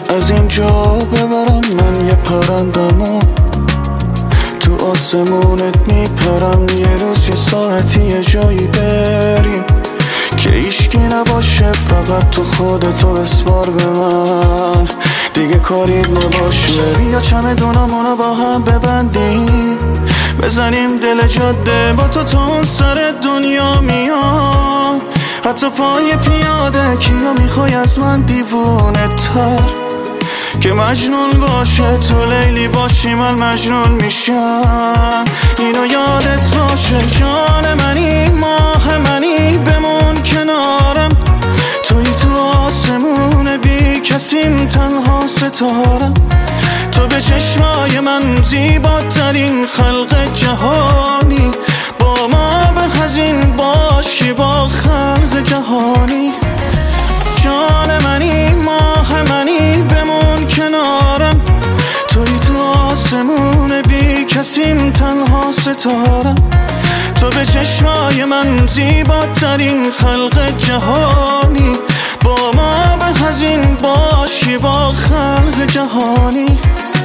از اینجا ببرم من یه پرندمو، تو آسمونت میپرم، یه روز یه ساعتی یه جایی بریم که ایشکی نباشه، فقط تو خودتو بسپار به من، دیگه کاریت نباشه. بیا چمدونامونو با هم ببندیم، بزنیم دل جاده، با تو اون سر دنیا میام، حتی پای پیاده. کیا میخوای از من دیوونه تر که مجنون باشه، تو لیلی باشی من مجنون میشم، اینو یادت باشه. جان منی، ماه منی، بمون کنارم، توی تو آسمون بی کسیم، تنها ستارم، تو به چشمای من زیباترین خلق جهانی، با ما به هزین باش که با خلق جهانی. جان منی، ماه منی، بمون کنارم، توی تو آسمون بی کسیم، تنها ستارم، تو به چشمای من زیباترین خلق جهانی، با ما به هزین باش که با خلق جهانی.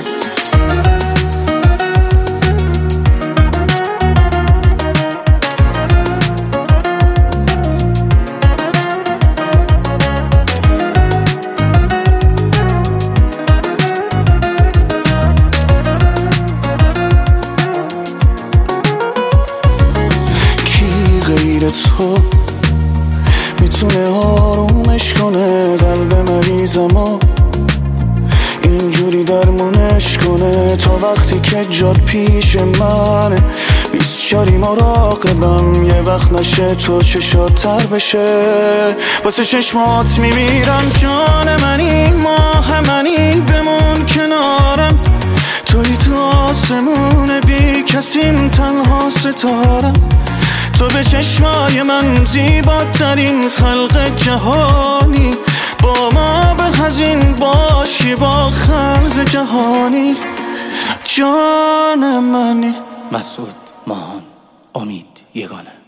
غیر تو میتونه آرومش کنه قلب مریضمو، اینجوری درمونش کنه، تا وقتی که جاد پیش منه، 24 مراقبم، یه وقت نشه تو چشات تر بشه، واسه چشمات میمیرم. جان منی، ماه منی، بمون کنارم، توی تو آسمون بی کسیم، تنها ستارم، تو به چشمای من زیباترین خلق جهانی، با ما به هزین باش که با خلق جهانی. جان منی. مسعود، ماهان، امید، یگانه.